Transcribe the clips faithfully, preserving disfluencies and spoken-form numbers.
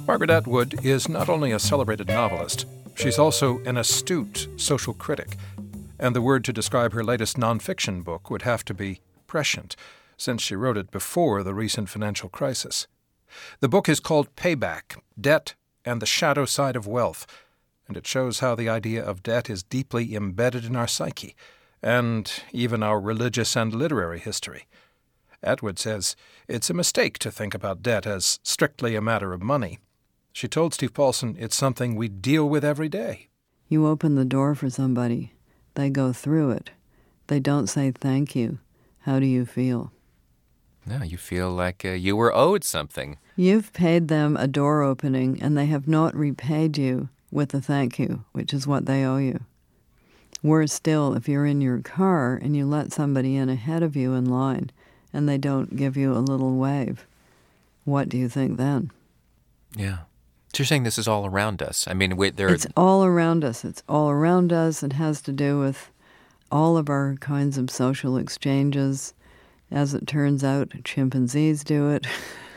Margaret Atwood is not only a celebrated novelist, she's also an astute social critic. And the word to describe her latest nonfiction book would have to be prescient, since she wrote it before the recent financial crisis. The book is called Payback: Debt and the Shadow Side of Wealth, and it shows how the idea of debt is deeply embedded in our psyche, and even our religious and literary history. Atwood says it's a mistake to think about debt as strictly a matter of money. She told Steve Paulson it's something we deal with every day. You open the door for somebody. They go through it. They don't say thank you. How do you feel? No, you feel like uh, you were owed something. You've paid them a door opening, and they have not repaid you with a thank you, which is what they owe you. Worse still, if you're in your car and you let somebody in ahead of you in line and they don't give you a little wave, what do you think then? Yeah. So you're saying this is all around us. I mean, we, there. It's all around us. It's all around us. It has to do with all of our kinds of social exchanges. As it turns out, chimpanzees do it.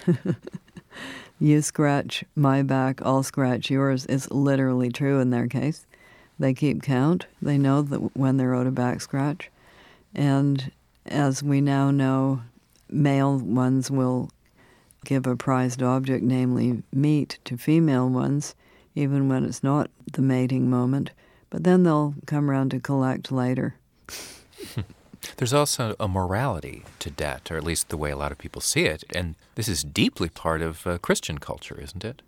You scratch my back, I'll scratch yours. It's literally true in their case. They keep count. They know that when they're owed a back scratch. And as we now know, male ones will give a prized object, namely meat, to female ones, even when it's not the mating moment. But then they'll come around to collect later. There's also a morality to debt, or at least the way a lot of people see it, and this is deeply part of uh, Christian culture, isn't it?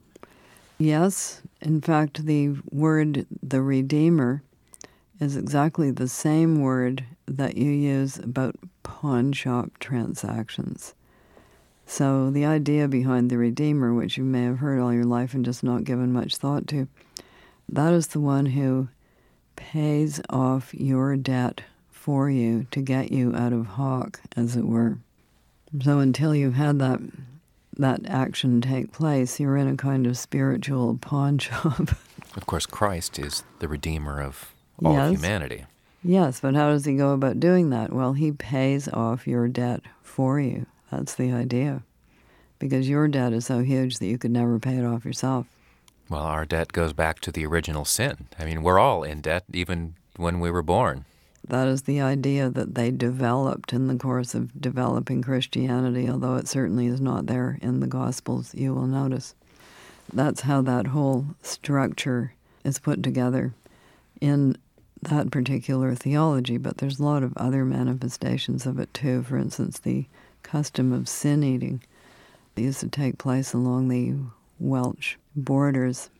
Yes. In fact, the word the Redeemer is exactly the same word that you use about pawn shop transactions. So the idea behind the Redeemer, which you may have heard all your life and just not given much thought to, that is the one who pays off your debt for you to get you out of hock, as it were. So until you've had that that action take place, you're in a kind of spiritual pawn shop. Of course, Christ is the Redeemer of all yes. of humanity. Yes, but how does he go about doing that? Well, he pays off your debt for you. That's the idea. Because your debt is so huge that you could never pay it off yourself. Well, our debt goes back to the original sin. I mean, we're all in debt, even when we were born. That is the idea that they developed in the course of developing Christianity, although it certainly is not there in the Gospels, you will notice. That's how that whole structure is put together in that particular theology, but there's a lot of other manifestations of it too. For instance, the custom of sin eating used to take place along the Welsh borders.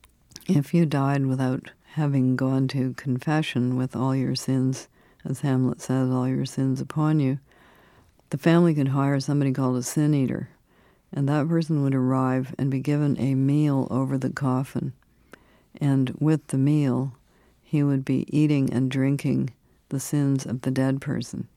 If you died without having gone to confession with all your sins, as Hamlet says, all your sins upon you, the family could hire somebody called a sin eater, and that person would arrive and be given a meal over the coffin. And with the meal, he would be eating and drinking the sins of the dead person.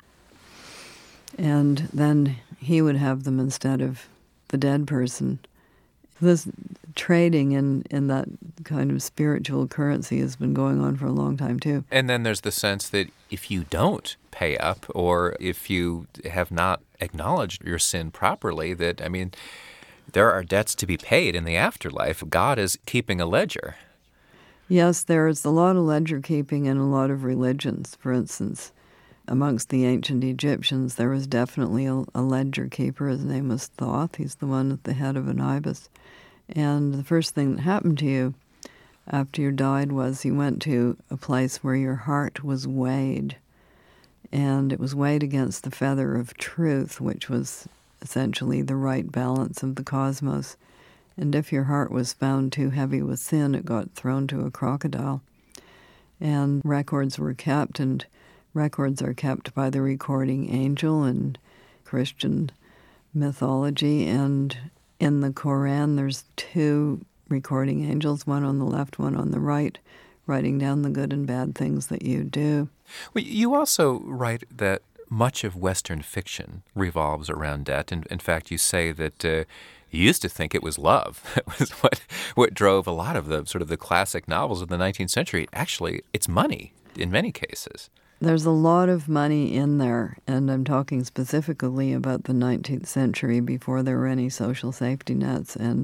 And then he would have them instead of the dead person. This trading in, in that kind of spiritual currency has been going on for a long time, too. And then there's the sense that if you don't pay up, or if you have not acknowledged your sin properly, that, I mean, there are debts to be paid in the afterlife. God is keeping a ledger. Yes, there is a lot of ledger keeping in a lot of religions. For instance, amongst the ancient Egyptians, there was definitely a, a ledger keeper. His name was Thoth. He's the one at the head of an ibis. And the first thing that happened to you after you died was you went to a place where your heart was weighed. And it was weighed against the feather of truth, which was essentially the right balance of the cosmos. And if your heart was found too heavy with sin, it got thrown to a crocodile. And records were kept, and records are kept by the recording angel in Christian mythology. And in the Quran, there's two recording angels, one on the left, one on the right, writing down the good and bad things that you do. Well, you also write that much of Western fiction revolves around debt. And in fact, you say that uh, you used to think it was love. It was what what drove a lot of the sort of the classic novels of the nineteenth century. Actually, it's money in many cases. There's a lot of money in there, and I'm talking specifically about the nineteenth century before there were any social safety nets and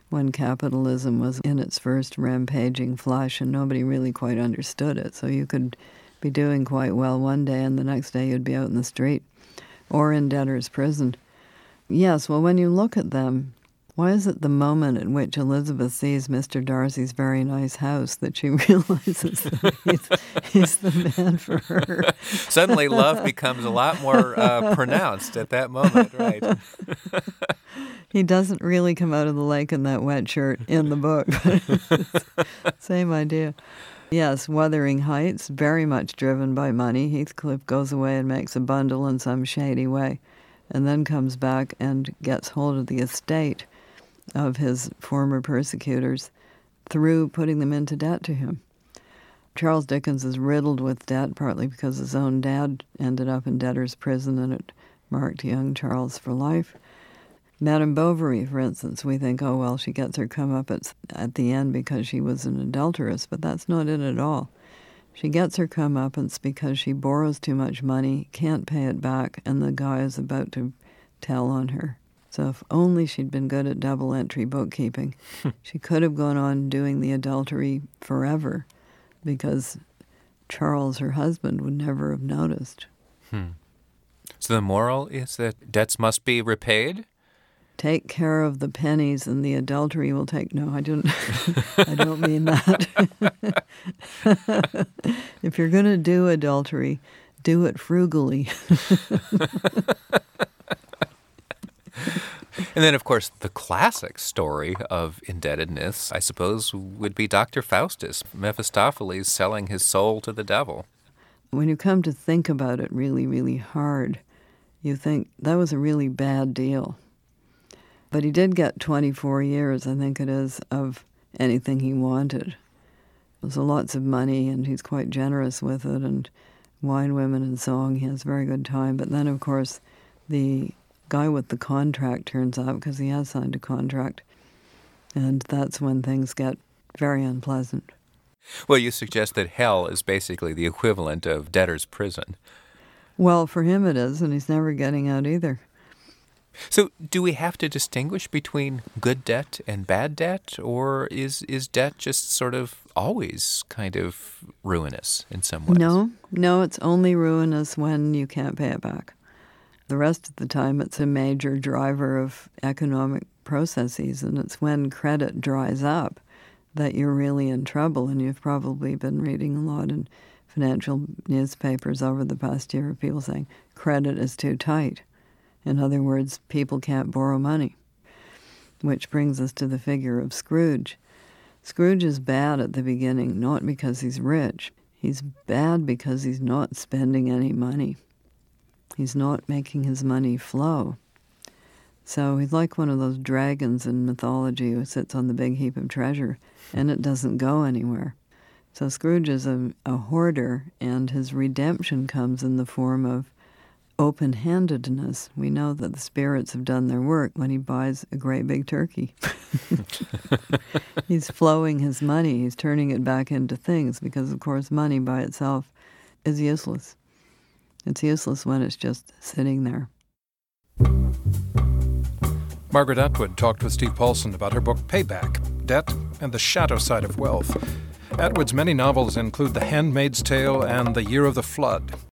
when capitalism was in its first rampaging flush and nobody really quite understood it. So you could be doing quite well one day and the next day you'd be out in the street or in debtor's prison. Yes, well, when you look at them, why is it the moment at which Elizabeth sees Mister Darcy's very nice house that she realizes that he's, he's the man for her? Suddenly love becomes a lot more uh, pronounced at that moment, right? He doesn't really come out of the lake in that wet shirt in the book. Same idea. Yes, Wuthering Heights, very much driven by money. Heathcliff goes away and makes a bundle in some shady way, and then comes back and gets hold of the estate of his former persecutors through putting them into debt to him. Charles Dickens is riddled with debt, partly because his own dad ended up in debtor's prison and it marked young Charles for life. Madame Bovary, for instance, we think, oh, well, she gets her comeuppance at the end because she was an adulteress, but that's not it at all. She gets her comeuppance because she borrows too much money, can't pay it back, and the guy is about to tell on her. So if only she'd been good at double-entry bookkeeping, she could have gone on doing the adultery forever because Charles, her husband, would never have noticed. Hmm. So the moral is that debts must be repaid? Take care of the pennies and the adultery will take... No, I don't, I don't mean that. If you're going to do adultery, do it frugally. And then, of course, the classic story of indebtedness, I suppose, would be Doctor Faustus, Mephistopheles selling his soul to the devil. When you come to think about it really, really hard, you think that was a really bad deal. But he did get twenty-four years, I think it is, of anything he wanted. So lots of money, and he's quite generous with it, and wine, women, and song, he has a very good time. But then, of course, the guy with the contract turns up because he has signed a contract, and that's when things get very unpleasant. Well, you suggest that hell is basically the equivalent of debtor's prison. Well, for him it is, and he's never getting out either. So do we have to distinguish between good debt and bad debt, or is, is debt just sort of always kind of ruinous in some ways? No, no, it's only ruinous when you can't pay it back. The rest of the time, it's a major driver of economic processes, and it's when credit dries up that you're really in trouble. And you've probably been reading a lot in financial newspapers over the past year of people saying credit is too tight. In other words, people can't borrow money, which brings us to the figure of Scrooge. Scrooge is bad at the beginning, not because he's rich. He's bad because he's not spending any money. He's not making his money flow. So he's like one of those dragons in mythology who sits on the big heap of treasure, and it doesn't go anywhere. So Scrooge is a, a hoarder, and his redemption comes in the form of open-handedness. We know that the spirits have done their work when he buys a great big turkey. He's flowing his money. He's turning it back into things because, of course, money by itself is useless. It's useless when it's just sitting there. Margaret Atwood talked with Steve Paulson about her book Payback, Debt and the Shadow Side of Wealth. Atwood's many novels include The Handmaid's Tale and The Year of the Flood.